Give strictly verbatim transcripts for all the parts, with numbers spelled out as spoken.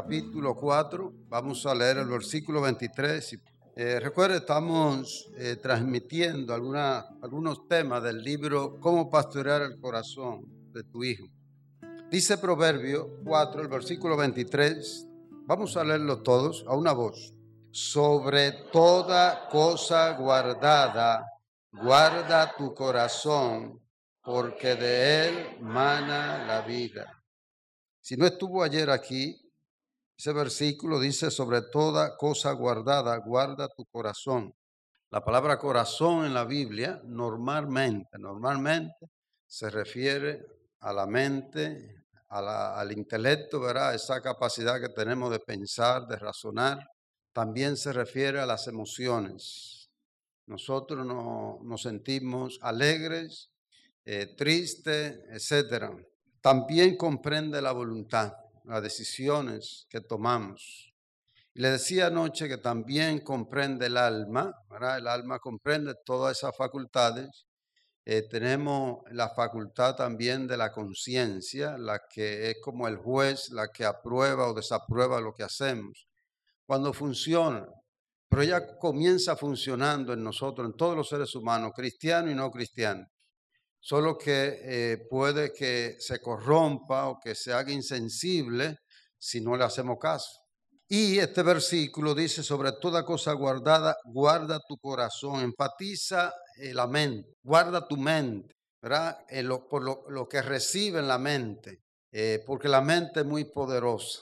capítulo cuatro, vamos a leer el versículo veintitrés. Eh, recuerda, estamos eh, transmitiendo alguna, algunos temas del libro Cómo pastorear el corazón de tu hijo. Dice Proverbio cuatro, el versículo veintitrés, vamos a leerlo todos a una voz. Sobre toda cosa guardada, guarda tu corazón, porque de él mana la vida. Si no estuvo ayer aquí, ese versículo dice: sobre toda cosa guardada, guarda tu corazón. La palabra corazón en la Biblia normalmente, normalmente se refiere a la mente, a la, al intelecto, ¿verdad? Esa capacidad que tenemos de pensar, de razonar. También se refiere a las emociones. Nosotros no, nos sentimos alegres, eh, tristes, etcétera. También comprende la voluntad, las decisiones que tomamos. Y le decía anoche que también comprende el alma, ¿verdad? El alma comprende todas esas facultades. Eh, tenemos la facultad también de la conciencia, la que es como el juez, la que aprueba o desaprueba lo que hacemos. Cuando funciona, pero ella comienza funcionando en nosotros, en todos los seres humanos, cristianos y no cristianos. Solo que eh, puede que se corrompa o que se haga insensible si no le hacemos caso. Y este versículo dice: sobre toda cosa guardada, guarda tu corazón. Enfatiza eh, la mente, guarda tu mente, ¿verdad? Eh, lo, por lo, lo que recibe en la mente, eh, porque la mente es muy poderosa.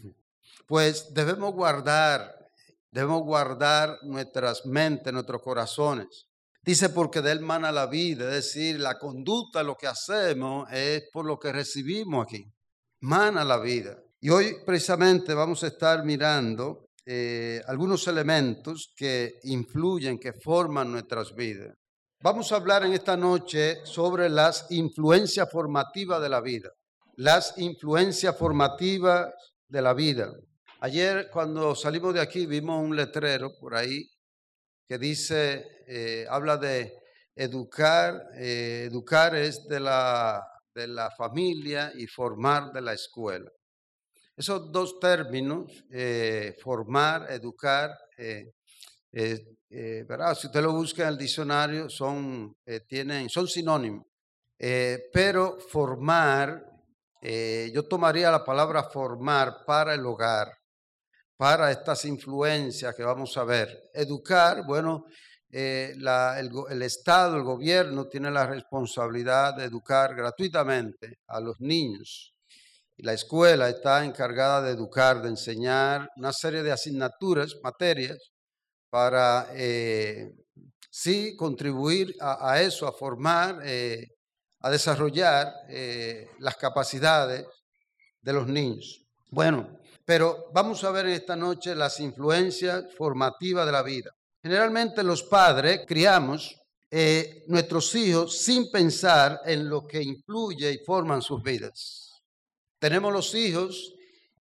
Pues debemos guardar, debemos guardar nuestras mentes, nuestros corazones. Dice: porque de él mana la vida, es decir, la conducta, lo que hacemos es por lo que recibimos aquí. Mana la vida. Y hoy precisamente vamos a estar mirando eh, algunos elementos que influyen, que forman nuestras vidas. Vamos a hablar en esta noche sobre las influencias formativas de la vida. Las influencias formativas de la vida. Ayer cuando salimos de aquí vimos un letrero por ahí que dice, eh, habla de educar, eh, educar es de la, de la familia y formar de la escuela. Esos dos términos, eh, formar, educar, eh, eh, eh, ¿verdad? Si usted lo busca en el diccionario, son, eh, tienen, son sinónimos. Eh, pero formar, eh, yo tomaría la palabra formar para el hogar, para estas influencias que vamos a ver. Educar, bueno, eh, la, el, el Estado, el gobierno tiene la responsabilidad de educar gratuitamente a los niños. Y la escuela está encargada de educar, de enseñar una serie de asignaturas, materias, para eh, sí contribuir a, a eso, a formar, eh, a desarrollar eh, las capacidades de los niños. Bueno, pero vamos a ver esta noche las influencias formativas de la vida. Generalmente los padres criamos eh, nuestros hijos sin pensar en lo que influye y forman sus vidas. Tenemos los hijos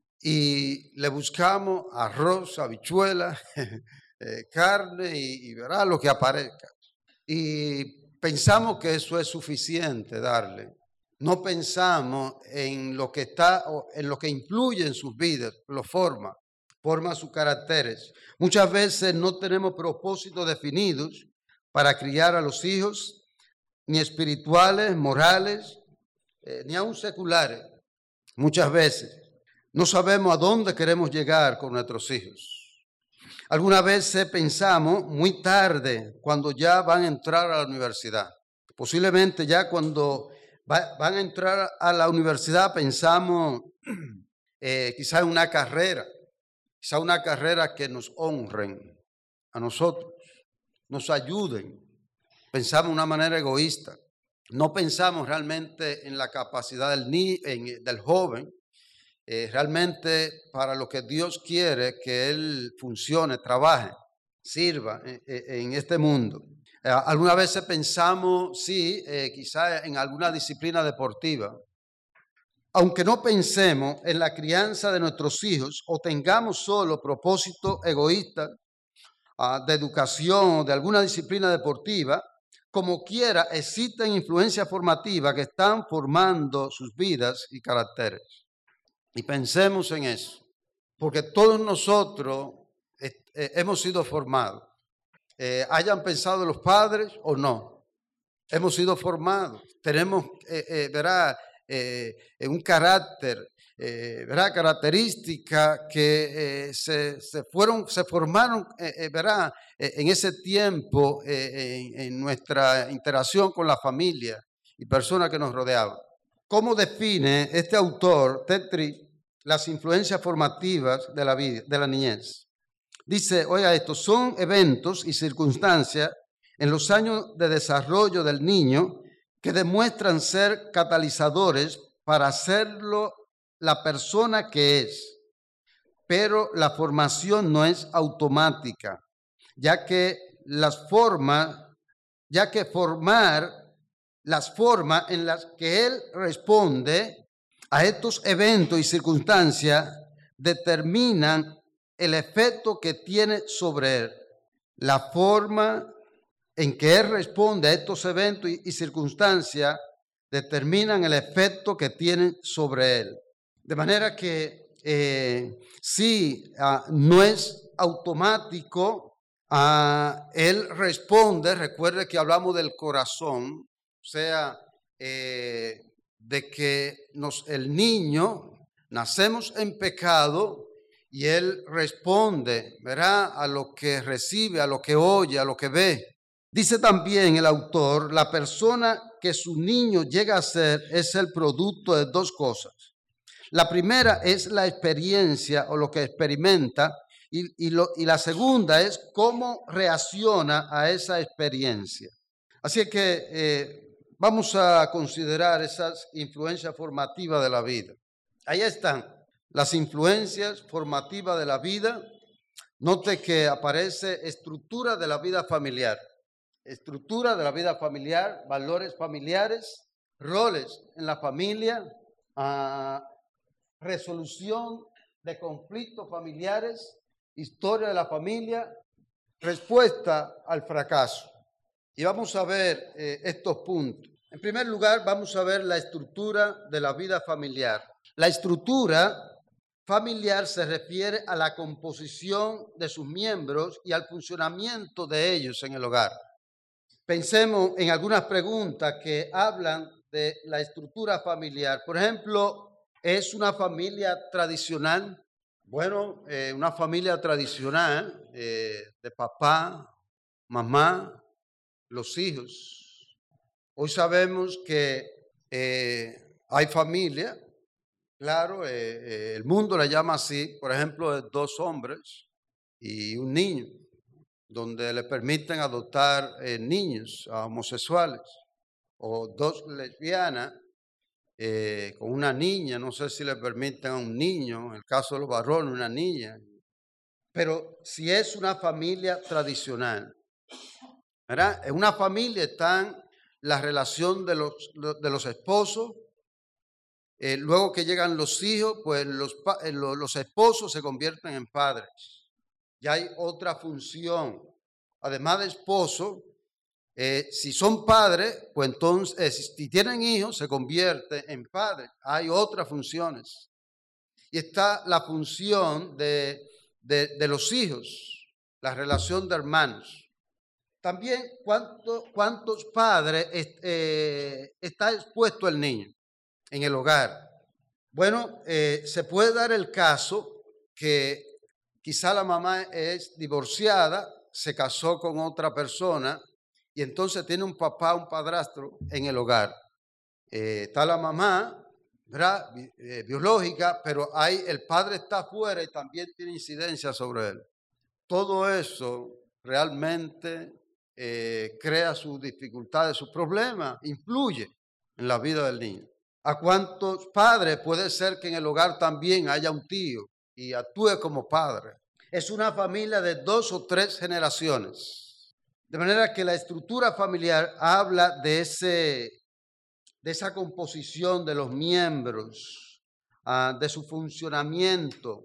y le buscamos arroz, habichuela, eh, carne y, y verá lo que aparezca. Y pensamos que eso es suficiente darle. No pensamos en lo que está, en lo que influye en sus vidas, lo forma, forma sus caracteres. Muchas veces no tenemos propósitos definidos para criar a los hijos, ni espirituales, morales, eh, ni aún seculares. Muchas veces no sabemos a dónde queremos llegar con nuestros hijos. Algunas veces pensamos muy tarde, cuando ya van a entrar a la universidad. Posiblemente ya cuando va, van a entrar a la universidad pensamos eh, quizá en una carrera, quizá una carrera que nos honren a nosotros, nos ayuden. Pensamos de una manera egoísta. No pensamos realmente en la capacidad del, ni, en, del joven, eh, realmente para lo que Dios quiere que él funcione, trabaje, sirva en, en este mundo. Eh, algunas veces pensamos, sí, eh, quizá en alguna disciplina deportiva. Aunque no pensemos en la crianza de nuestros hijos o tengamos solo propósitos egoístas uh, de educación o de alguna disciplina deportiva, como quiera, existen influencias formativas que están formando sus vidas y caracteres. Y pensemos en eso. porque todos nosotros eh, eh, hemos sido formados, eh, hayan pensado los padres o no, hemos sido formados, tenemos, eh, eh, verá, eh, un carácter, eh, verá, características que eh, se, se fueron, se formaron, eh, eh, verá, eh, en ese tiempo, eh, en, en nuestra interacción con la familia y personas que nos rodeaban. ¿Cómo define este autor, Tetri, las influencias formativas de la vida, de la niñez? Dice, oiga esto, son eventos y circunstancias en los años de desarrollo del niño que demuestran ser catalizadores para hacerlo la persona que es. Pero la formación no es automática, ya que las formas, ya que formar las formas en las que él responde a estos eventos y circunstancias determinan el efecto que tiene sobre él. La forma en que él responde a estos eventos y, y circunstancias determinan el efecto que tienen sobre él. De manera que eh, si uh, no es automático, uh, él responde, recuerde que hablamos del corazón, o sea, eh, de que nos, el niño, nacemos en pecado y él responde, ¿verdad?, a lo que recibe, a lo que oye, a lo que ve. Dice también el autor, la persona que su niño llega a ser es el producto de dos cosas. La primera es la experiencia o lo que experimenta y, y, lo, y la segunda es cómo reacciona a esa experiencia. Así que eh, vamos a considerar esas influencias formativas de la vida. Ahí están las influencias formativas de la vida. Note que aparece estructura de la vida familiar. Estructura de la vida familiar, valores familiares, roles en la familia, uh, resolución de conflictos familiares, historia de la familia, respuesta al fracaso. Y vamos a ver eh, estos puntos. En primer lugar, vamos a ver la estructura de la vida familiar. La estructura familiar se refiere a la composición de sus miembros y al funcionamiento de ellos en el hogar. Pensemos en algunas preguntas que hablan de la estructura familiar. Por ejemplo, ¿es una familia tradicional? Bueno, eh, una familia tradicional eh, de papá, mamá, los hijos. Hoy sabemos que eh, hay familia, claro, eh, eh, el mundo la llama así, por ejemplo, de dos hombres y un niño, donde le permiten adoptar eh, niños a homosexuales, o dos lesbianas eh, con una niña, no sé si le permiten a un niño, en el caso de los varones, una niña, pero si es una familia tradicional, ¿verdad? En una familia están la relación de los, de los esposos, eh, luego que llegan los hijos, pues los, los, los esposos se convierten en padres. Ya hay otra función, además de esposo, eh, si son padres, pues entonces, eh, si tienen hijos, se convierten en padres. Hay otras funciones. Y está la función de, de, de los hijos, la relación de hermanos. También, ¿cuánto, ¿cuántos padres eh, está expuesto el niño en el hogar? Bueno, eh, se puede dar el caso que quizá la mamá es divorciada, se casó con otra persona y entonces tiene un papá, un padrastro en el hogar. Eh, está la mamá, ¿verdad?, eh, biológica, pero hay, el padre está afuera y también tiene incidencia sobre él. Todo eso realmente eh, crea sus dificultades, sus problemas, influye en la vida del niño. ¿A cuántos padres puede ser que en el hogar también haya un tío y actúe como padre? Es una familia de dos o tres generaciones. De manera que la estructura familiar habla de, ese, de esa composición de los miembros, uh, de su funcionamiento.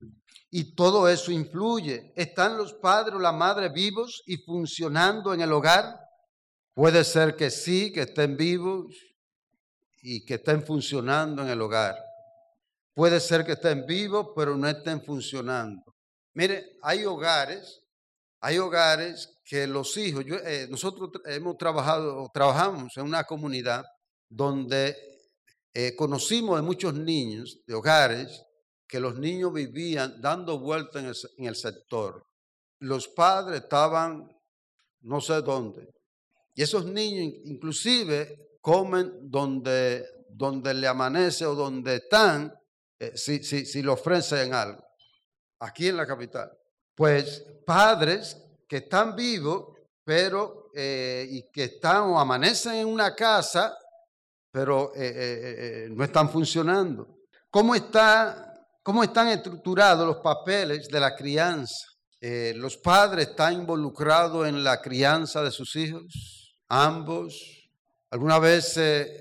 Y todo eso influye. ¿Están los padres o la madre vivos y funcionando en el hogar? Puede ser que sí, que estén vivos y que estén funcionando en el hogar. puede ser que estén vivos, pero no estén funcionando. Mire, hay hogares, hay hogares que los hijos, yo, eh, nosotros hemos trabajado, trabajamos en una comunidad donde eh, conocimos de muchos niños, de hogares, que los niños vivían dando vueltas en el, en el sector. Los padres estaban no sé dónde. Y esos niños inclusive comen donde, donde le amanece o donde están, eh, si, si, si le ofrecen algo, aquí en la capital. Pues padres que están vivos, pero eh, y que están o amanecen en una casa, pero eh, eh, eh, no están funcionando. ¿Cómo, está, ¿Cómo están estructurados los papeles de la crianza? Eh, ¿Los padres están involucrados en la crianza de sus hijos? Ambos. Alguna vez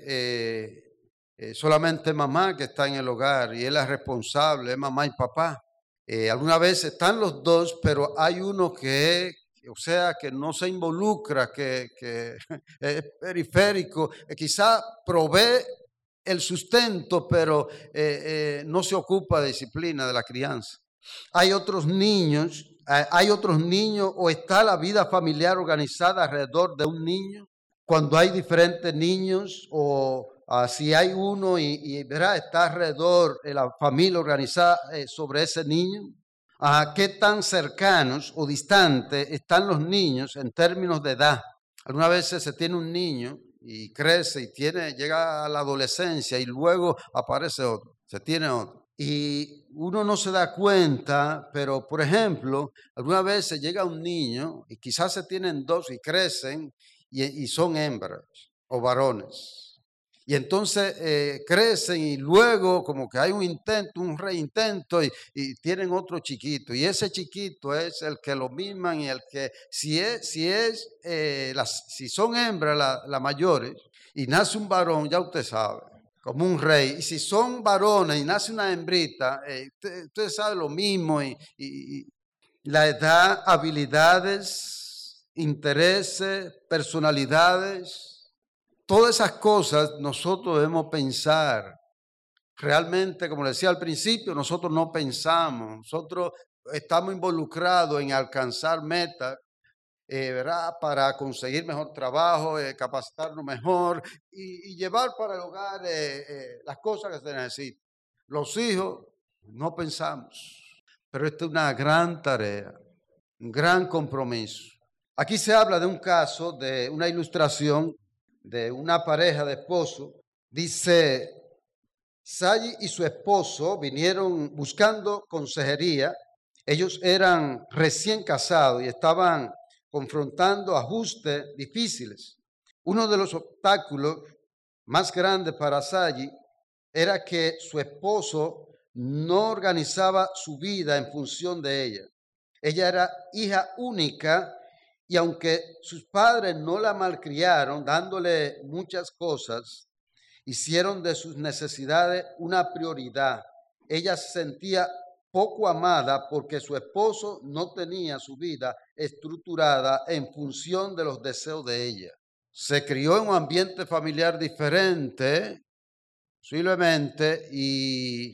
eh, eh, solamente mamá que está en el hogar y es la responsable, es mamá y papá. Eh, alguna vez están los dos, pero hay uno que es, o sea, que no se involucra, que, que es periférico, eh, quizá provee el sustento, pero eh, eh, no se ocupa de disciplina de la crianza. Hay otros niños, eh, hay otros niños, o está la vida familiar organizada alrededor de un niño, cuando hay diferentes niños, o uh, si hay uno y, y ¿verdad? Está alrededor de la familia organizada eh, sobre ese niño. Uh, ¿Qué tan cercanos o distantes están los niños en términos de edad? Algunas veces se tiene un niño y crece y tiene, llega a la adolescencia y luego aparece otro, se tiene otro. Y uno no se da cuenta, pero por ejemplo, algunas veces llega un niño y quizás se tienen dos y crecen y, y son hembras o varones. Y entonces eh, crecen y luego como que hay un intento, un reintento y, y tienen otro chiquito. Y ese chiquito es el que lo miman y el que, si es, si es, eh, las, si son hembras las la mayores y nace un varón, ya usted sabe, como un rey. Y si son varones y nace una hembrita, eh, usted, usted sabe lo mismo. Y, y, y la edad, habilidades, intereses, personalidades. Todas esas cosas nosotros debemos pensar. Realmente, como le decía al principio, nosotros no pensamos. Nosotros estamos involucrados en alcanzar metas, eh, ¿verdad? Para conseguir mejor trabajo, eh, capacitarnos mejor y, y llevar para el hogar eh, eh, las cosas que se necesitan. Los hijos no pensamos, pero esta es una gran tarea, un gran compromiso. Aquí se habla de un caso, de una ilustración de una pareja de esposos. Dice, Sally y su esposo vinieron buscando consejería. Ellos eran recién casados y estaban confrontando ajustes difíciles. Uno de los obstáculos más grandes para Sally era que su esposo no organizaba su vida en función de ella. Ella era hija única y aunque sus padres no la malcriaron, dándole muchas cosas, hicieron de sus necesidades una prioridad. Ella se sentía poco amada porque su esposo no tenía su vida estructurada en función de los deseos de ella. Se crió en un ambiente familiar diferente, posiblemente, y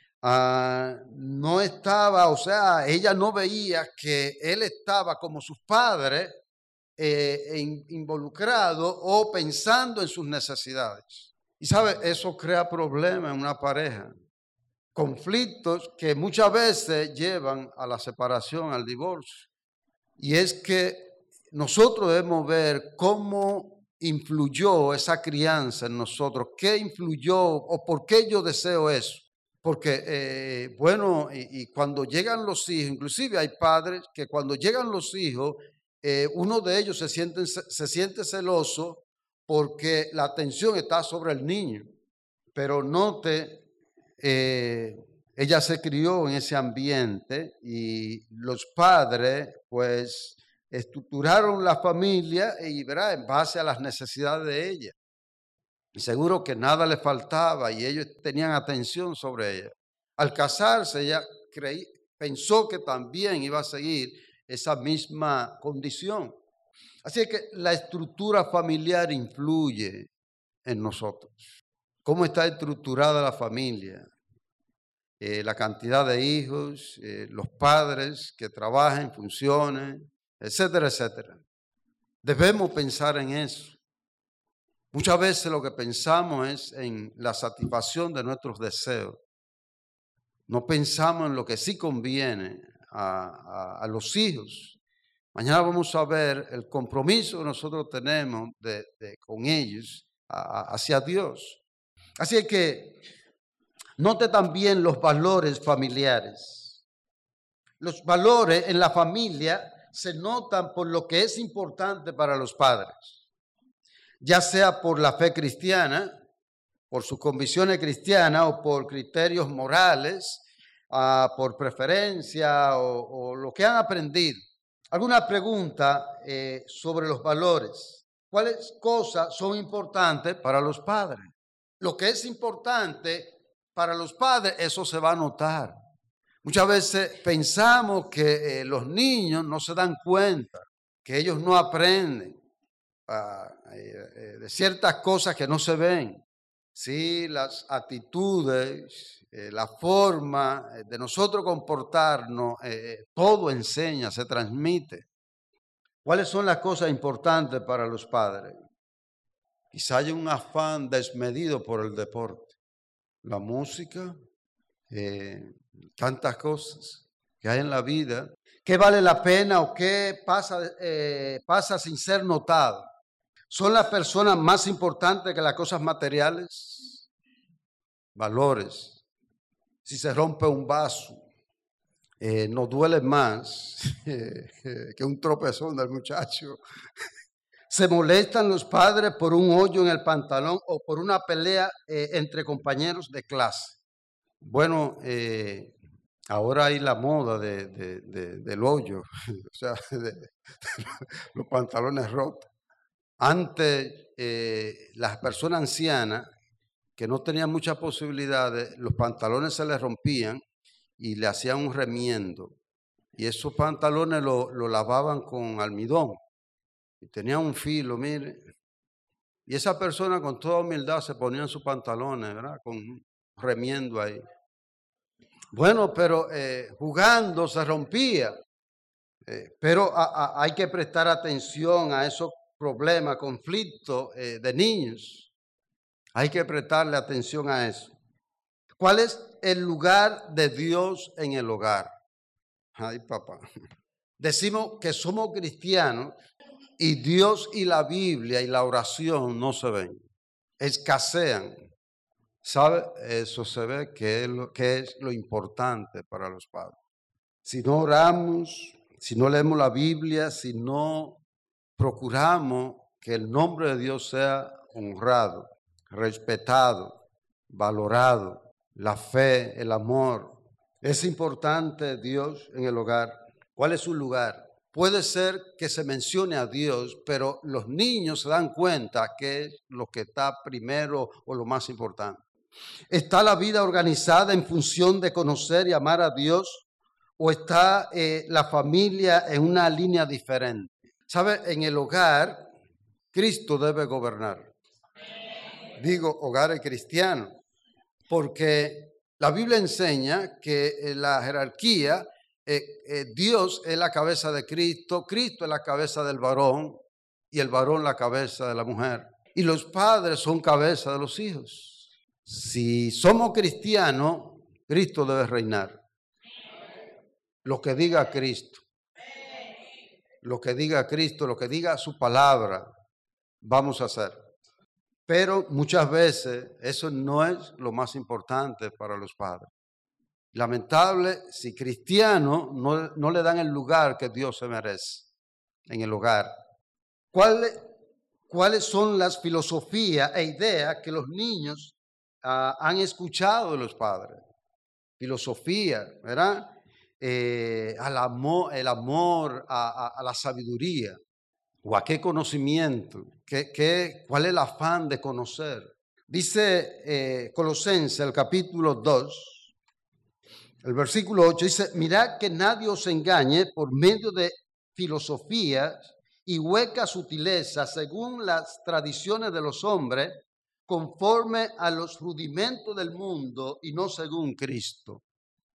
Uh, no estaba, o sea, ella no veía que él estaba como sus padres eh, in, involucrado o pensando en sus necesidades. Y sabe, eso crea problemas en una pareja, conflictos que muchas veces llevan a la separación, al divorcio. Y es que nosotros debemos ver cómo influyó esa crianza en nosotros, qué influyó o por qué yo deseo eso. Porque, eh, bueno, y, y cuando llegan los hijos, inclusive hay padres que cuando llegan los hijos, eh, uno de ellos se siente, se siente celoso porque la atención está sobre el niño. Pero note, eh, ella se crió en ese ambiente y los padres, pues, estructuraron la familia y, ¿verdad?, en base a las necesidades de ella. Y seguro que nada le faltaba y ellos tenían atención sobre ella. Al casarse, ella creí, pensó que también iba a seguir esa misma condición. Así que la estructura familiar influye en nosotros. ¿Cómo está estructurada la familia? eh, la cantidad de hijos, eh, los padres que trabajen, funcionen, etcétera, etcétera. Debemos pensar en eso. Muchas veces lo que pensamos es en la satisfacción de nuestros deseos. No pensamos en lo que sí conviene a, a, a los hijos. Mañana vamos a ver el compromiso que nosotros tenemos de, de, con ellos a, a, hacia Dios. Así que note también los valores familiares. Los valores en la familia se notan por lo que es importante para los padres, ya sea por la fe cristiana, por sus convicciones cristianas o por criterios morales, uh, por preferencia o, o lo que han aprendido. ¿Alguna pregunta eh, sobre los valores? ¿Cuáles cosas son importantes para los padres? Lo que es importante para los padres, eso se va a notar. Muchas veces pensamos que eh, los niños no se dan cuenta, que ellos no aprenden uh, eh, de ciertas cosas que no se ven. Sí, las actitudes, eh, la forma de nosotros comportarnos, eh, todo enseña, se transmite. ¿Cuáles son las cosas importantes para los padres? Quizá haya un afán desmedido por el deporte, la música, eh, tantas cosas que hay en la vida. ¿Qué vale la pena o qué pasa, eh, pasa sin ser notado? ¿Son las personas más importantes que las cosas materiales? Valores. Si se rompe un vaso, eh, nos duele más eh, que un tropezón del muchacho. ¿Se molestan los padres por un hoyo en el pantalón o por una pelea eh, entre compañeros de clase? Bueno, eh, ahora hay la moda de, de, de, del hoyo, o sea, de, de los pantalones rotos. Antes, eh, las personas ancianas que no tenían muchas posibilidades, los pantalones se les rompían y le hacían un remiendo. Y esos pantalones lo, lo lavaban con almidón. Y tenían un filo, mire. Y esa persona con toda humildad se ponía en sus pantalones, ¿verdad? Con un remiendo ahí. Bueno, pero eh, jugando se rompía. Eh, pero a, a, hay que prestar atención a esos problemas, conflictos eh, de niños. Hay que prestarle atención a eso. ¿Cuál es el lugar de Dios en el hogar? Ay, papá. Decimos que somos cristianos y Dios y la Biblia y la oración no se ven. Escasean. ¿Sabe? Eso se ve que es lo, que es lo importante para los padres. Si no oramos, si no leemos la Biblia, si no procuramos que el nombre de Dios sea honrado, respetado, valorado, la fe, el amor. Es importante Dios en el hogar. ¿Cuál es su lugar? Puede ser que se mencione a Dios, pero los niños se dan cuenta que es lo que está primero o lo más importante. ¿Está la vida organizada en función de conocer y amar a Dios? ¿O está eh, la familia en una línea diferente? ¿Sabe? En el hogar, Cristo debe gobernar. Digo, hogares cristianos, porque la Biblia enseña que eh, la jerarquía, eh, eh, Dios es la cabeza de Cristo, Cristo es la cabeza del varón y el varón la cabeza de la mujer. Y los padres son cabeza de los hijos. Si somos cristianos, Cristo debe reinar. Lo que diga Cristo, lo que diga Cristo, lo que diga su palabra, vamos a hacer. Pero muchas veces eso no es lo más importante para los padres. Lamentable si cristianos no, no le dan el lugar que Dios se merece en el hogar. ¿Cuáles, cuáles son las filosofías e ideas que los niños uh, han escuchado de los padres? Filosofía, ¿verdad? Eh, al amor, el amor a, a, a la sabiduría. ¿O a qué conocimiento? ¿Qué, qué, ¿Cuál es el afán de conocer? Dice eh, Colosenses, el capítulo dos, el versículo ocho, dice, mirad que nadie os engañe por medio de filosofías y huecas sutilezas según las tradiciones de los hombres, conforme a los rudimentos del mundo y no según Cristo.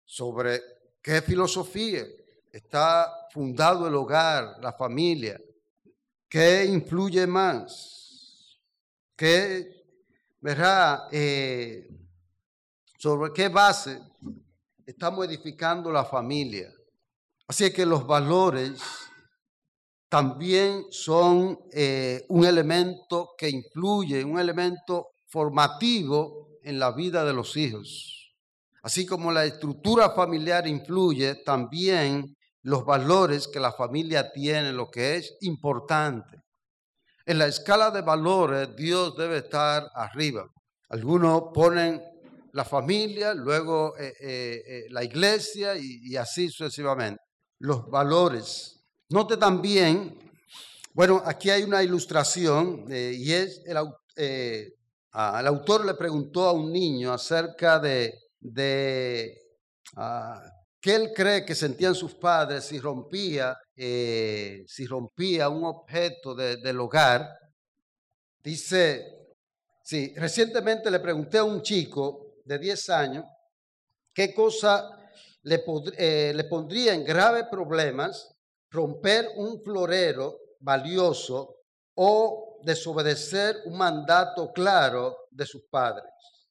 sobre qué filosofía está fundado el hogar, la familia, qué influye más, qué, ¿verdad? Eh, sobre qué base estamos edificando la familia. Así que los valores también son eh, un elemento que influye, un elemento formativo en la vida de los hijos. Así como la estructura familiar influye, también los valores que la familia tiene, lo que es importante. En la escala de valores, Dios debe estar arriba. Algunos ponen la familia, luego eh, eh, eh, la iglesia y, y así sucesivamente. Los valores. Note también, bueno, aquí hay una ilustración eh, y es, el, eh, ah, el autor le preguntó a un niño acerca de, de uh, qué él cree que sentían sus padres si rompía, eh, si rompía un objeto de, del hogar. Dice, sí, recientemente le pregunté a un chico de diez años qué cosa le, eh, le pondría en graves problemas romper un florero valioso o desobedecer un mandato claro de sus padres.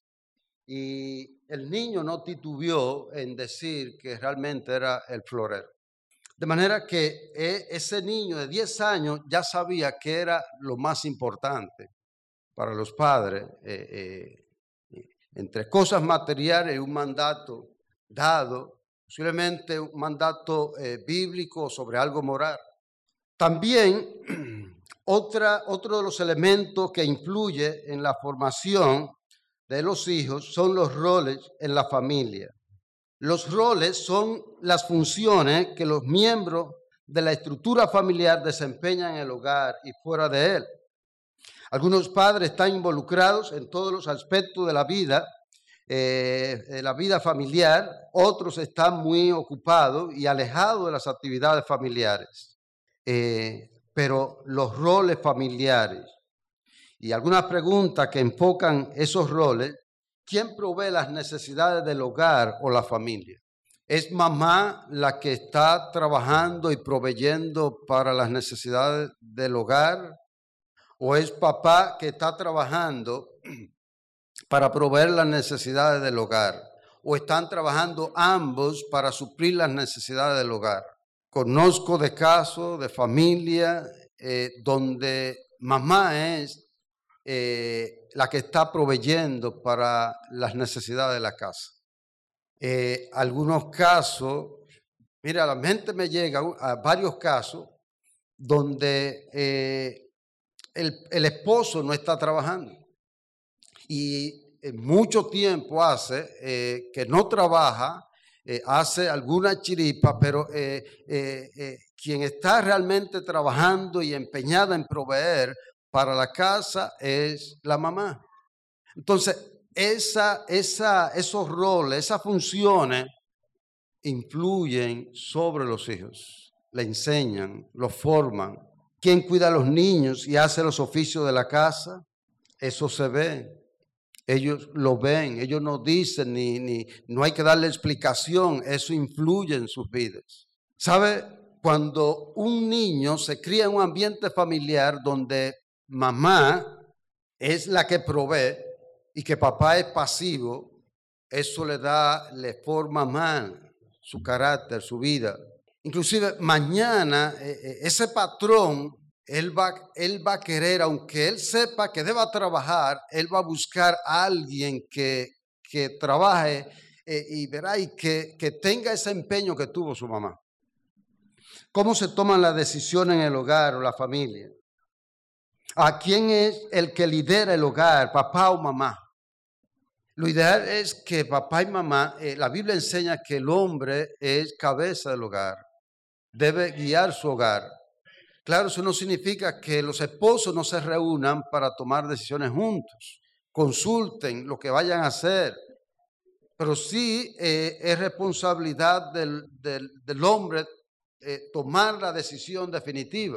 Y el niño no titubeó en decir que realmente era el florero. De manera que ese niño de diez años ya sabía que era lo más importante para los padres, eh, eh, entre cosas materiales y un mandato dado, posiblemente un mandato eh, bíblico sobre algo moral. También otra, otro de los elementos que influye en la formación de los hijos son los roles en la familia. Los roles son las funciones que los miembros de la estructura familiar desempeñan en el hogar y fuera de él. Algunos padres están involucrados en todos los aspectos de la vida, eh, de la vida familiar, otros están muy ocupados y alejados de las actividades familiares. Eh, pero los roles familiares y algunas preguntas que enfocan esos roles, ¿quién provee las necesidades del hogar o la familia? ¿Es mamá la que está trabajando y proveyendo para las necesidades del hogar? ¿O es papá que está trabajando para proveer las necesidades del hogar? ¿O están trabajando ambos para suplir las necesidades del hogar? Conozco de casos de familia eh, donde mamá es eh, la que está proveyendo para las necesidades de la casa. Eh, algunos casos, mira, a la mente me llega a varios casos donde eh, el, el esposo no está trabajando y eh, mucho tiempo hace eh, que no trabaja, eh, hace alguna chiripa, pero eh, eh, eh, quien está realmente trabajando y empeñada en proveer para la casa es la mamá. Entonces, esa, esa, esos roles, esas funciones influyen sobre los hijos, le enseñan, los forman. ¿Quién cuida a los niños y hace los oficios de la casa? Eso se ve. Ellos lo ven, ellos no dicen, ni, ni, no hay que darle explicación, eso influye en sus vidas. ¿Sabe? Cuando un niño se cría en un ambiente familiar donde mamá es la que provee y que papá es pasivo, eso le da, le forma mal su carácter, su vida. Inclusive mañana eh, ese patrón, él va, él va a querer, aunque él sepa que deba trabajar, él va a buscar a alguien que, que trabaje eh, y verá y que, que tenga ese empeño que tuvo su mamá. ¿Cómo se toman las decisiones en el hogar o la familia? ¿A quién es el que lidera el hogar, papá o mamá? Lo ideal es que papá y mamá, eh, la Biblia enseña que el hombre es cabeza del hogar, debe guiar su hogar. Claro, eso no significa que los esposos no se reúnan para tomar decisiones juntos, consulten lo que vayan a hacer, pero sí eh, es responsabilidad del, del, del hombre eh, tomar la decisión definitiva.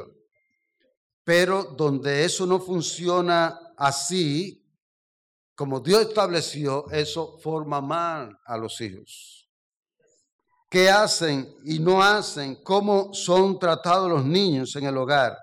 Pero donde eso no funciona así, como Dios estableció, eso forma mal a los hijos. qué hacen y no hacen, cómo son tratados los niños en el hogar.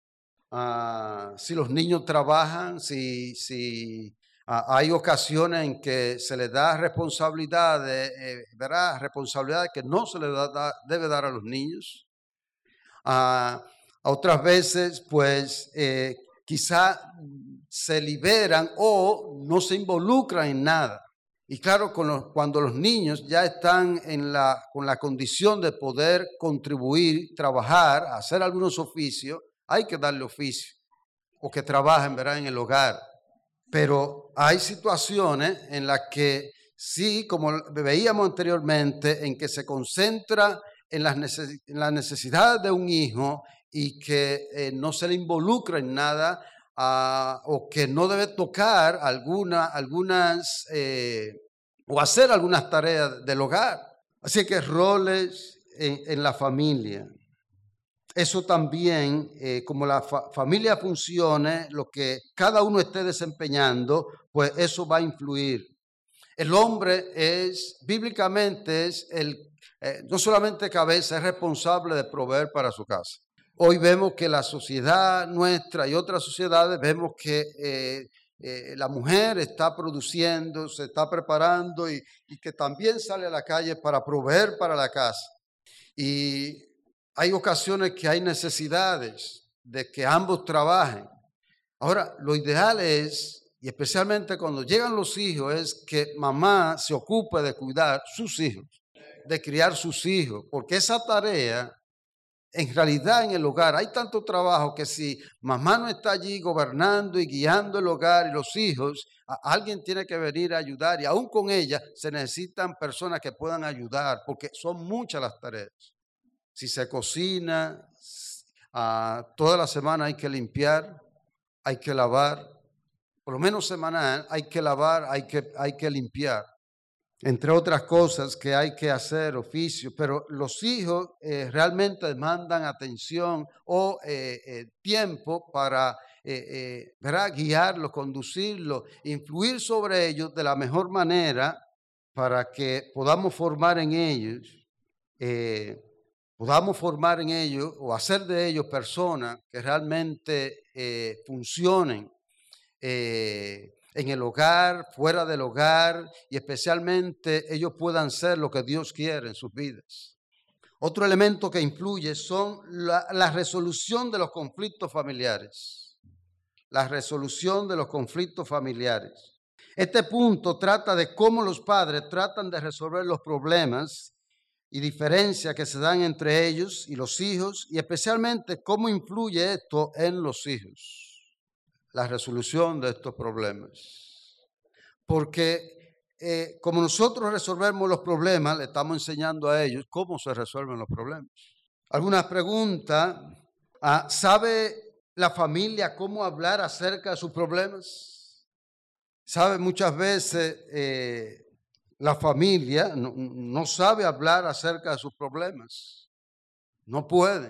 Uh, si los niños trabajan, si, si uh, hay ocasiones en que se les da responsabilidades, eh, ¿verdad? Responsabilidades que no se les da, da, debe dar a los niños. Uh, otras veces, pues, eh, quizá se liberan o no se involucran en nada. Y claro, con los, cuando los niños ya están en la, con la condición de poder contribuir, trabajar, hacer algunos oficios, hay que darle oficio o que trabajen, ¿verdad?, en el hogar. Pero hay situaciones en las que sí, como veíamos anteriormente, en que se concentra en las, neces en las necesidades de un hijo y que eh, no se le involucra en nada uh, o que no debe tocar alguna, algunas eh, o hacer algunas tareas del hogar. Así que roles en, en la familia. Eso también, eh, como la fa familia funcione, lo que cada uno esté desempeñando, pues eso va a influir. El hombre es, bíblicamente, es el, eh, no solamente cabeza, es responsable de proveer para su casa. Hoy vemos que la sociedad nuestra y otras sociedades, vemos que eh, eh, la mujer está produciendo, se está preparando y, y que también sale a la calle para proveer para la casa. Y hay ocasiones que hay necesidades de que ambos trabajen. Ahora, lo ideal es, y especialmente cuando llegan los hijos, es que mamá se ocupe de cuidar sus hijos, de criar sus hijos, porque esa tarea, en realidad en el hogar, hay tanto trabajo que si mamá no está allí gobernando y guiando el hogar y los hijos, alguien tiene que venir a ayudar y aún con ella se necesitan personas que puedan ayudar, porque son muchas las tareas. Si se cocina, uh, toda la semana hay que limpiar, hay que lavar, por lo menos semanal hay que lavar, hay que, hay que limpiar, entre otras cosas que hay que hacer, oficio, pero los hijos eh, realmente demandan atención o eh, eh, tiempo para eh, eh, ¿verdad? guiarlos, conducirlos, influir sobre ellos de la mejor manera para que podamos formar en ellos eh, podamos formar en ellos o hacer de ellos personas que realmente eh, funcionen eh, en el hogar, fuera del hogar y especialmente ellos puedan ser lo que Dios quiere en sus vidas. Otro elemento que influye son la, la resolución de los conflictos familiares. La resolución de los conflictos familiares. Este punto trata de cómo los padres tratan de resolver los problemas y diferencias que se dan entre ellos y los hijos, y especialmente cómo influye esto en los hijos, la resolución de estos problemas. Porque eh, como nosotros resolvemos los problemas, le estamos enseñando a ellos cómo se resuelven los problemas. Algunas preguntas, ah, ¿sabe la familia cómo hablar acerca de sus problemas? ¿Sabe muchas veces... Eh, La familia no, no sabe hablar acerca de sus problemas. No pueden.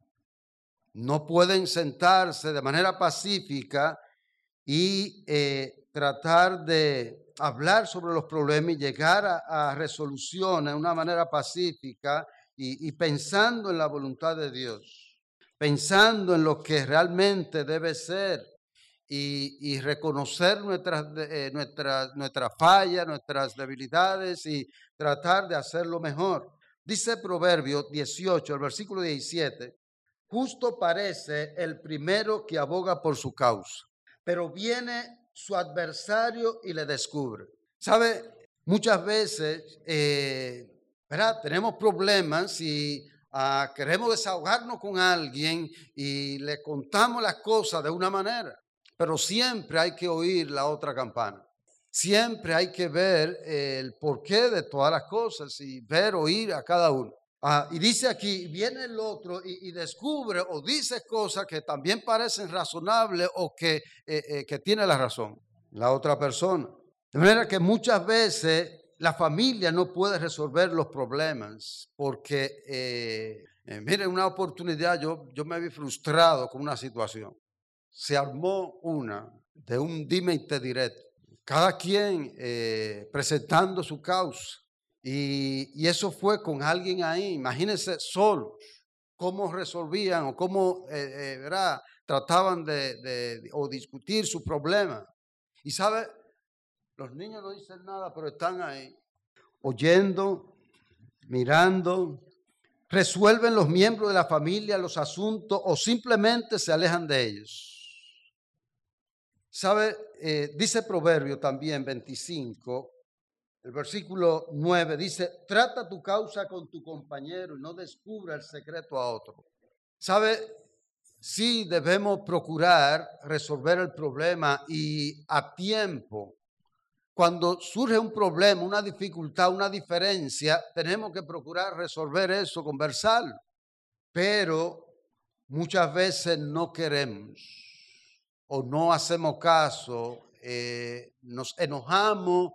No pueden sentarse de manera pacífica y eh, tratar de hablar sobre los problemas y llegar a, a resoluciones de una manera pacífica y, y pensando en la voluntad de Dios, pensando en lo que realmente debe ser. Y, y reconocer nuestras, eh, nuestras, nuestras fallas, nuestras debilidades y tratar de hacerlo mejor. Dice Proverbios dieciocho, el versículo diecisiete, justo parece el primero que aboga por su causa, pero viene su adversario y le descubre. ¿Sabe? Muchas veces, eh, ¿verdad? Tenemos problemas y uh, queremos desahogarnos con alguien y le contamos las cosas de una manera. Pero siempre hay que oír la otra campana. Siempre hay que ver el porqué de todas las cosas y ver, oír a cada uno. Ah, y dice aquí, viene el otro y, y descubre o dice cosas que también parecen razonables o que, eh, eh, que tiene la razón, la otra persona. De manera que muchas veces la familia no puede resolver los problemas porque, eh, eh, miren, una oportunidad, yo, yo me vi frustrado con una situación. Se armó una de un dime y te diré, cada quien eh, presentando su causa Y, y eso fue con alguien ahí, imagínense solos, cómo resolvían o cómo eh, eh, ¿verdad? Trataban de, de, de, o discutir su problema. Y sabe, los niños no dicen nada, pero están ahí, oyendo, mirando, resuelven los miembros de la familia los asuntos o simplemente se alejan de ellos. ¿Sabe? Eh, dice Proverbio también veinticinco, el versículo nueve dice, trata tu causa con tu compañero y no descubra el secreto a otro. ¿Sabe? Sí debemos procurar resolver el problema y a tiempo. Cuando surge un problema, una dificultad, una diferencia, tenemos que procurar resolver eso, conversar. Pero muchas veces no queremos o no hacemos caso, eh, nos enojamos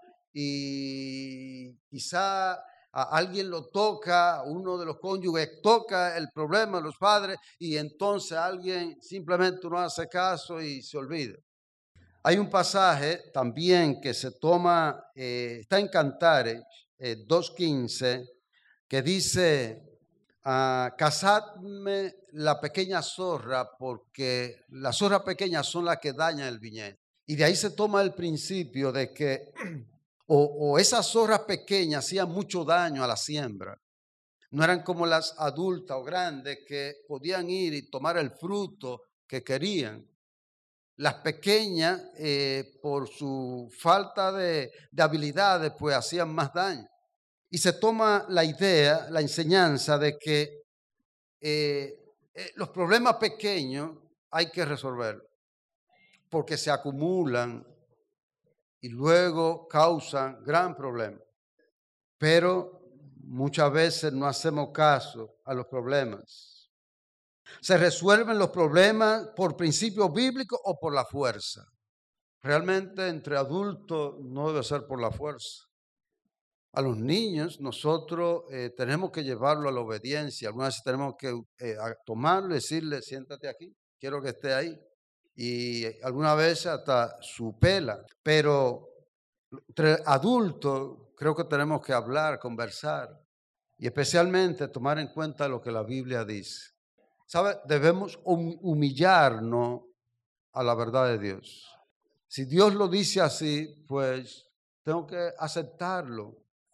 y quizá a alguien lo toca, uno de los cónyuges toca el problema de los padres y entonces alguien simplemente no hace caso y se olvida. Hay un pasaje también que se toma, eh, está en Cantares eh, dos quince, que dice, ah, cazadme la pequeña zorra, porque las zorras pequeñas son las que dañan el viñedo. Y de ahí se toma el principio de que o, o esas zorras pequeñas hacían mucho daño a la siembra. No eran como las adultas o grandes que podían ir y tomar el fruto que querían. Las pequeñas, eh, por su falta de, de habilidades, pues hacían más daño. Y se toma la idea, la enseñanza de que eh, eh, los problemas pequeños hay que resolverlos, porque se acumulan y luego causan gran problema. Pero muchas veces no hacemos caso a los problemas. Se resuelven los problemas por principios bíblicos o por la fuerza. Realmente entre adultos no debe ser por la fuerza. A los niños nosotros eh, tenemos que llevarlo a la obediencia. Algunas veces tenemos que eh, tomarlo y decirle, siéntate aquí, quiero que esté ahí. Y alguna vez hasta su pela. Pero entre adultos creo que tenemos que hablar, conversar y especialmente tomar en cuenta lo que la Biblia dice. ¿Sabe? Debemos humillarnos a la verdad de Dios. Si Dios lo dice así, pues tengo que aceptarlo.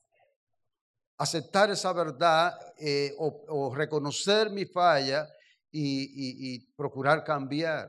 Aceptar esa verdad eh, o, o reconocer mi falla y, y, y procurar cambiar.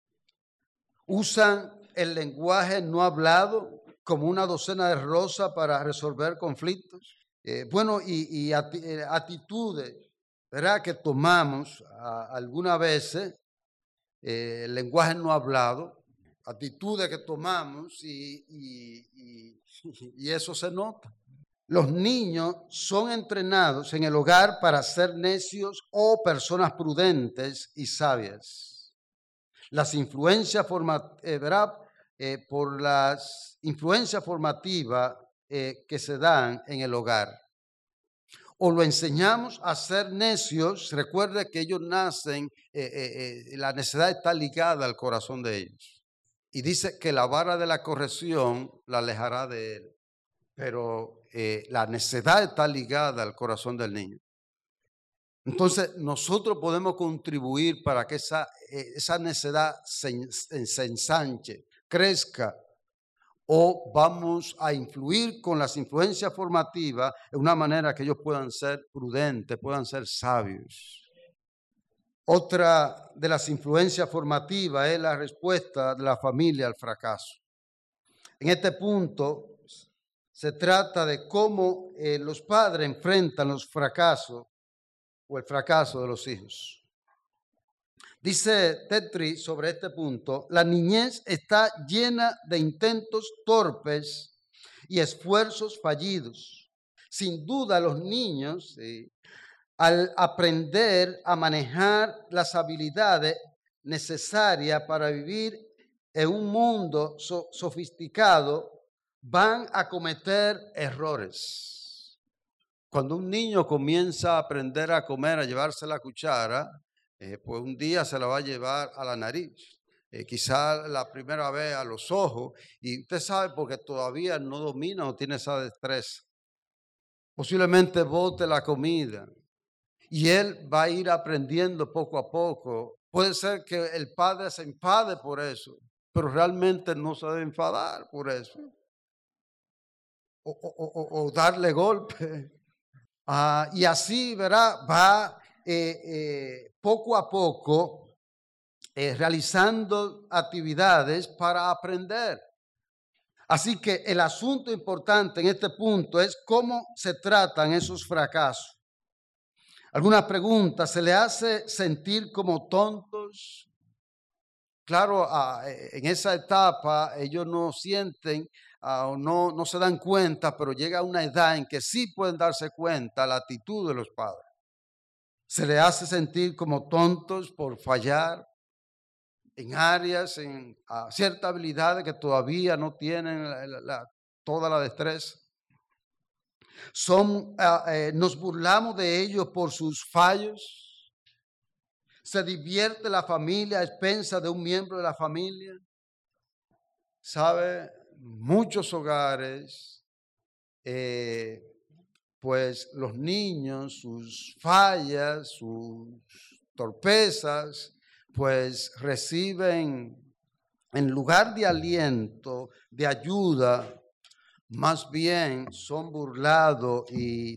Usan el lenguaje no hablado como una docena de rosas para resolver conflictos. Eh, bueno, y, y actitudes, ¿verdad? Que tomamos a, algunas veces, eh, el lenguaje no hablado, actitudes que tomamos y, y, y, y eso se nota. Los niños son entrenados en el hogar para ser necios o personas prudentes y sabias. Las influencias formativas, eh, ¿verdad? Eh, por las influencias formativas eh, que se dan en el hogar. O lo enseñamos a ser necios, recuerde que ellos nacen, eh, eh, eh, la necedad está ligada al corazón de ellos. Y dice que la vara de la corrección la alejará de él. Pero eh, la necedad está ligada al corazón del niño. Entonces, nosotros podemos contribuir para que esa, eh, esa necedad se, se ensanche, crezca, o vamos a influir con las influencias formativas de una manera que ellos puedan ser prudentes, puedan ser sabios. Otra de las influencias formativas es la respuesta de la familia al fracaso. En este punto se trata de cómo eh, los padres enfrentan los fracasos o el fracaso de los hijos. Dice Tetri sobre este punto, la niñez está llena de intentos torpes y esfuerzos fallidos. Sin duda los niños, ¿sí?, al aprender a manejar las habilidades necesarias para vivir en un mundo so- sofisticado, van a cometer errores. Cuando un niño comienza a aprender a comer, a llevarse la cuchara, eh, pues un día se la va a llevar a la nariz, eh, quizá la primera vez a los ojos, y usted sabe porque todavía no domina o tiene esa destreza. posiblemente bote la comida y él va a ir aprendiendo poco a poco. Puede ser que el padre se enfade por eso, pero realmente no se debe enfadar por eso. O, o, o, o darle golpe. Ah, y así, ¿verdad? Va eh, eh, poco a poco eh, realizando actividades para aprender. Así que el asunto importante en este punto es cómo se tratan esos fracasos. Algunas preguntas, ¿se le hace sentir como tontos? Claro, ah, en esa etapa ellos no sienten ah, o no, no se dan cuenta, pero llega una edad en que sí pueden darse cuenta la actitud de los padres. Se le hace sentir como tontos por fallar en áreas, en ah, ciertas habilidades que todavía no tienen la, la, la, toda la destreza. Son, uh, eh, nos burlamos de ellos por sus fallos. Se divierte la familia a expensas de un miembro de la familia. Sabe, muchos hogares, eh, pues los niños, sus fallas, sus torpezas, pues reciben en lugar de aliento, de ayuda, más bien son burlados y,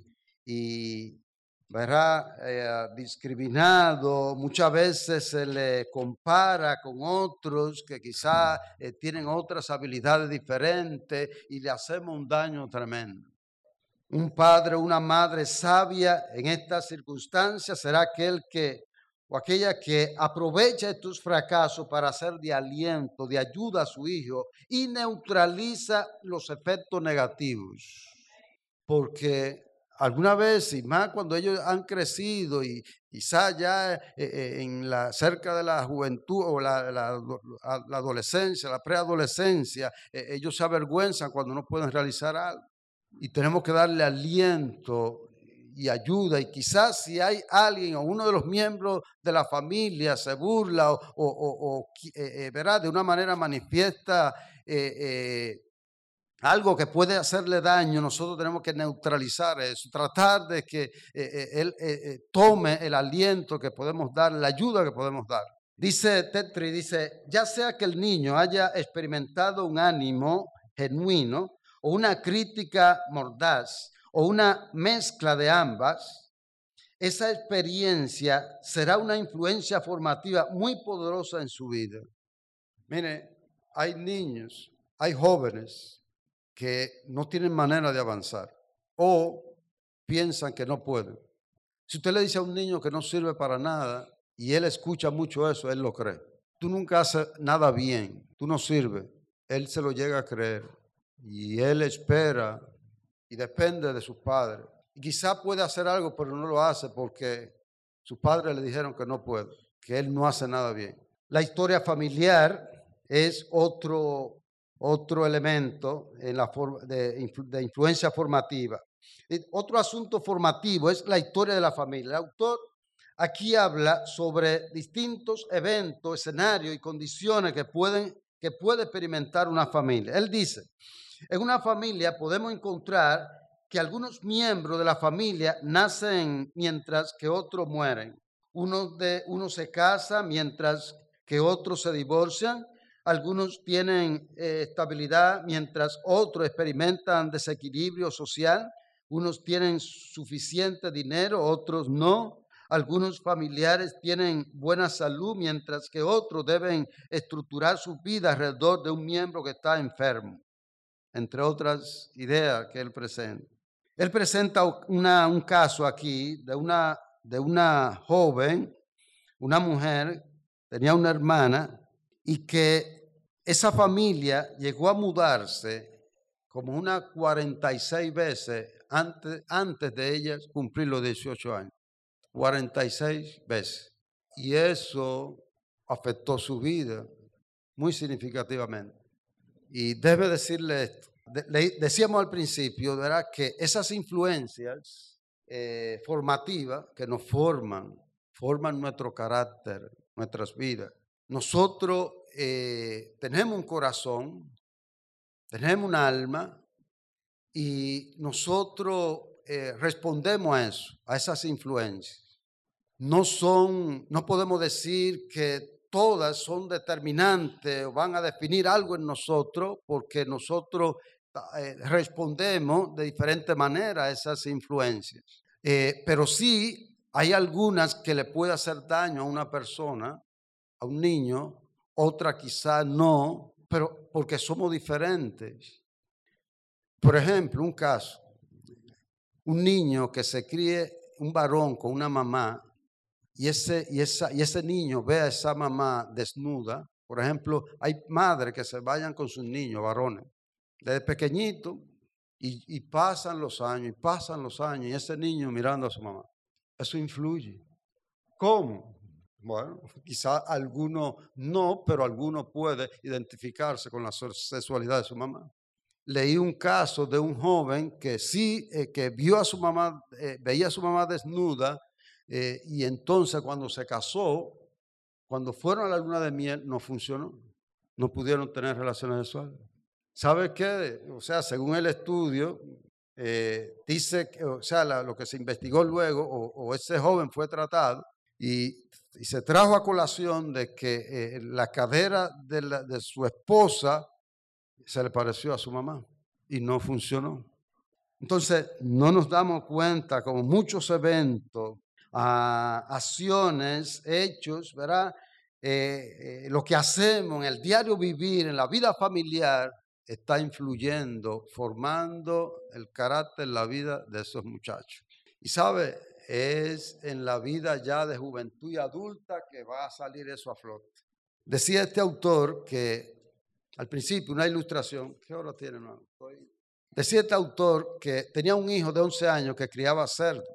y ¿verdad? Eh, discriminados. Muchas veces se le compara con otros que quizás eh, tienen otras habilidades diferentes y le hacemos un daño tremendo. Un padre o una madre sabia en estas circunstancias será aquel que o aquella que aprovecha estos fracasos para hacer de aliento, de ayuda a su hijo y neutraliza los efectos negativos. Porque alguna vez, y más cuando ellos han crecido y quizás ya eh, en la, cerca de la juventud o la, la, la adolescencia, la preadolescencia, eh, ellos se avergüenzan cuando no pueden realizar algo. Y tenemos que darle aliento y ayuda. Y quizás si hay alguien o uno de los miembros de la familia se burla o, o, o, o eh, verá de una manera manifiesta eh, eh, algo que puede hacerle daño, nosotros tenemos que neutralizar eso, tratar de que eh, él eh, eh, tome el aliento que podemos dar, la ayuda que podemos dar. Dice Tetri, dice, ya sea que el niño haya experimentado un ánimo genuino o una crítica mordaz o una mezcla de ambas, esa experiencia será una influencia formativa muy poderosa en su vida. Mire, hay niños, hay jóvenes que no tienen manera de avanzar o piensan que no pueden. Si usted le dice a un niño que no sirve para nada y él escucha mucho eso, él lo cree. Tú nunca haces nada bien, tú no sirves, él se lo llega a creer y él espera y depende de sus padres. Y quizá puede hacer algo, pero no lo hace porque sus padres le dijeron que no puede, que él no hace nada bien. La historia familiar es otro, otro elemento en la forma de, de influencia formativa. Y otro asunto formativo es la historia de la familia. El autor aquí habla sobre distintos eventos, escenarios y condiciones que, pueden, que puede experimentar una familia. Él dice, en una familia podemos encontrar que algunos miembros de la familia nacen mientras que otros mueren. Uno, de, uno se casa mientras que otros se divorcian. Algunos tienen eh, estabilidad mientras otros experimentan desequilibrio social. Unos tienen suficiente dinero, otros no. Algunos familiares tienen buena salud, mientras que otros deben estructurar su vida alrededor de un miembro que está enfermo, entre otras ideas que él presenta. Él presenta una, un caso aquí de una, de una joven, una mujer, tenía una hermana, y que esa familia llegó a mudarse como unas cuarenta y seis veces antes, antes de ella cumplir los dieciocho años. cuarenta y seis veces. Y eso afectó su vida muy significativamente. Y debe decirle esto. De, le, decíamos al principio, ¿verdad?, que esas influencias eh, formativas que nos forman, forman nuestro carácter, nuestras vidas. Nosotros eh, tenemos un corazón, tenemos un alma y nosotros eh, respondemos a eso, a esas influencias. No son, no podemos decir que todas son determinantes o van a definir algo en nosotros, porque nosotros eh, respondemos de diferente manera a esas influencias. Eh, pero sí hay algunas que le puede hacer daño a una persona, a un niño, otra quizá no, pero porque somos diferentes. Por ejemplo, un caso, un niño que se críe, un varón con una mamá, y ese, y, esa, y ese niño ve a esa mamá desnuda. Por ejemplo, hay madres que se vayan con sus niños, varones, desde pequeñito, y, y pasan los años, y pasan los años, y ese niño mirando a su mamá. Eso influye. ¿Cómo? Bueno, quizá alguno no, pero alguno puede identificarse con la sexualidad de su mamá. Leí un caso de un joven que sí, eh, que vio a su mamá, eh, veía a su mamá desnuda, eh, y entonces cuando se casó, cuando fueron a la luna de miel, no funcionó. No pudieron tener relaciones sexuales. ¿Sabe qué? O sea, según el estudio, eh, dice, que, o sea, la, lo que se investigó luego, o, o ese joven fue tratado, y, y se trajo a colación de que eh, la cadera de, la, de su esposa se le pareció a su mamá y no funcionó. Entonces, no nos damos cuenta como muchos eventos, ah, acciones, hechos, ¿verdad? Eh, eh, lo que hacemos en el diario vivir, en la vida familiar, está influyendo, formando el carácter, la vida de esos muchachos. Y sabe, es en la vida ya de juventud y adulta que va a salir eso a flote. Decía este autor que al principio, una ilustración. ¿Qué hora tiene, hermano? Decía este autor que tenía un hijo de once años que criaba cerdos.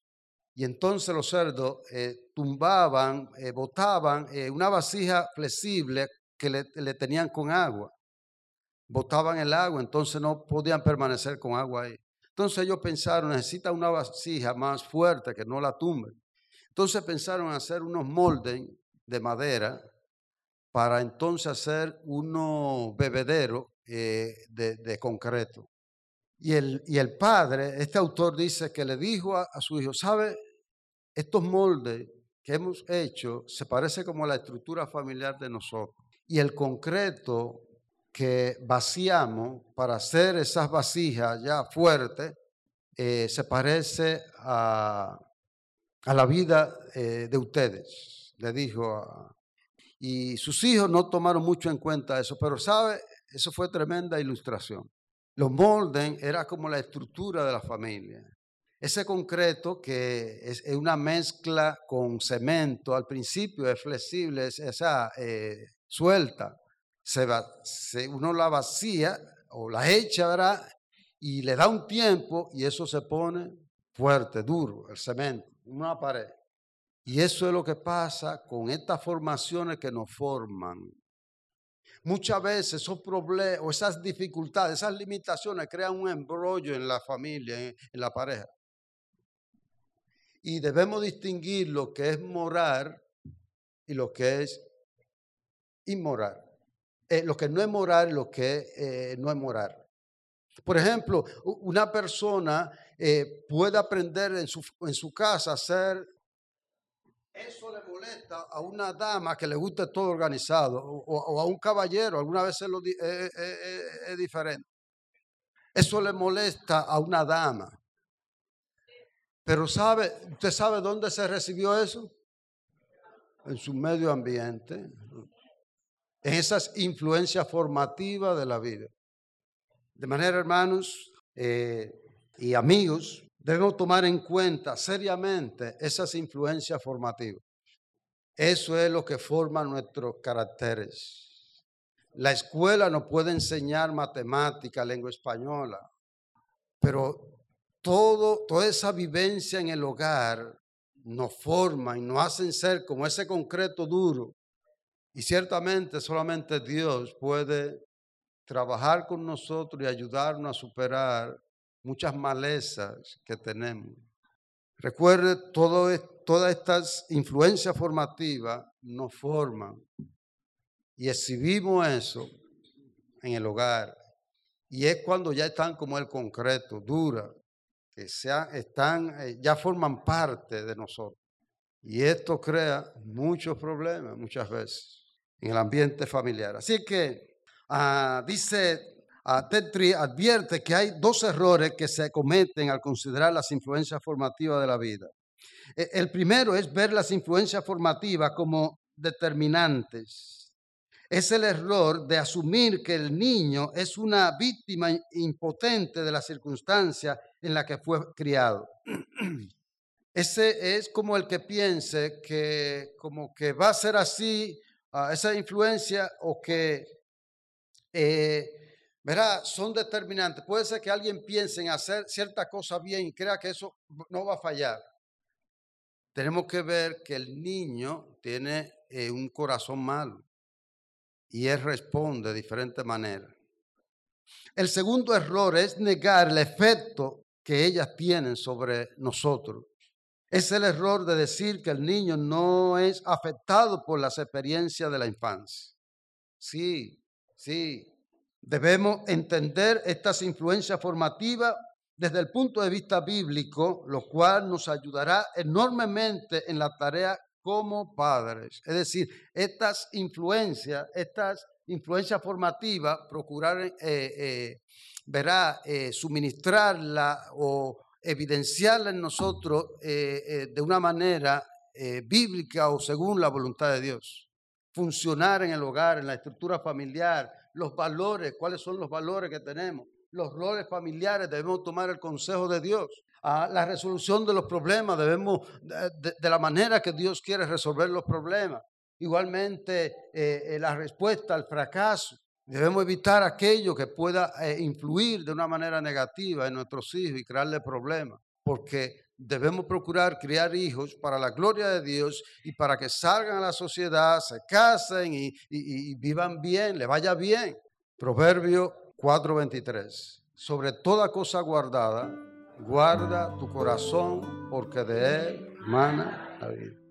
Y entonces los cerdos eh, tumbaban, eh, botaban eh, una vasija flexible que le, le tenían con agua. Botaban el agua, entonces no podían permanecer con agua ahí. Entonces ellos pensaron, necesita una vasija más fuerte que no la tumbe. Entonces pensaron en hacer unos moldes de madera para entonces hacer unos bebederos eh, de, de concreto. Y el, y el padre, este autor dice que le dijo a, a su hijo, ¿sabe? Estos moldes que hemos hecho se parece como a la estructura familiar de nosotros. Y el concreto que vaciamos para hacer esas vasijas ya fuertes eh, se parece a, a la vida eh, de ustedes, le dijo a, y sus hijos no tomaron mucho en cuenta eso, pero sabe, eso fue tremenda ilustración. Los moldes era como la estructura de la familia. Ese concreto que es, es una mezcla con cemento, al principio es flexible, es esa eh, suelta. Se va, se, uno la vacía o la echa, ¿verdad? Y le da un tiempo y eso se pone fuerte, duro, el cemento, una pared. Y eso es lo que pasa con estas formaciones que nos forman. Muchas veces esos problemas o esas dificultades, esas limitaciones crean un embrollo en la familia, en, en la pareja. Y debemos distinguir lo que es moral y lo que es inmoral. Eh, lo que no es moral y lo que eh, no es moral. Por ejemplo, una persona eh, puede aprender en su, en su casa a hacer. Eso le molesta a una dama que le guste todo organizado o, o a un caballero, alguna vez es, lo, es, es, es diferente. Eso le molesta a una dama. Pero sabe, ¿usted sabe dónde se recibió eso? En su medio ambiente, en esas influencias formativas de la vida. De manera, hermanos eh, y amigos, debemos tomar en cuenta seriamente esas influencias formativas. Eso es lo que forma nuestros caracteres. La escuela nos puede enseñar matemática, lengua española, pero todo, toda esa vivencia en el hogar nos forma y nos hacen ser como ese concreto duro. Y ciertamente solamente Dios puede trabajar con nosotros y ayudarnos a superar muchas malezas que tenemos. Recuerde, todo, todas estas influencias formativas nos forman y exhibimos eso en el hogar. Y es cuando ya están como el concreto, dura. que sean, están, eh, ya forman parte de nosotros. Y esto crea muchos problemas muchas veces en el ambiente familiar. Así que uh, dice, uh, Ted Tripp advierte que hay dos errores que se cometen al considerar las influencias formativas de la vida. El primero es ver las influencias formativas como determinantes. Es el error de asumir que el niño es una víctima impotente de la circunstancia en la que fue criado. Ese es como el que piense que como que va a ser así, uh, esa influencia o que, eh, verá, son determinantes. Puede ser que alguien piense en hacer cierta cosa bien y crea que eso no va a fallar. Tenemos que ver que el niño tiene eh, un corazón malo y él responde de diferente manera. El segundo error es negar el efecto que ellas tienen sobre nosotros. Es el error de decir que el niño no es afectado por las experiencias de la infancia. Sí, sí, debemos entender estas influencias formativas desde el punto de vista bíblico, lo cual nos ayudará enormemente en la tarea como padres. Es decir, estas influencias, estas influencias formativas, procurar, eh, eh, verá, eh, suministrarla o evidenciarla en nosotros eh, eh, de una manera eh, bíblica o según la voluntad de Dios. Funcionar en el hogar, en la estructura familiar, los valores, cuáles son los valores que tenemos. Los roles familiares, debemos tomar el consejo de Dios. Ah, la resolución de los problemas, debemos, de, de, de la manera que Dios quiere resolver los problemas. Igualmente, eh, eh, la respuesta al fracaso. Debemos evitar aquello que pueda eh, influir de una manera negativa en nuestros hijos y crearle problemas. Porque debemos procurar criar hijos para la gloria de Dios y para que salgan a la sociedad, se casen y, y, y vivan bien, le vaya bien. Proverbio cuatro veintitrés. Sobre toda cosa guardada, guarda tu corazón, porque de él mana la vida.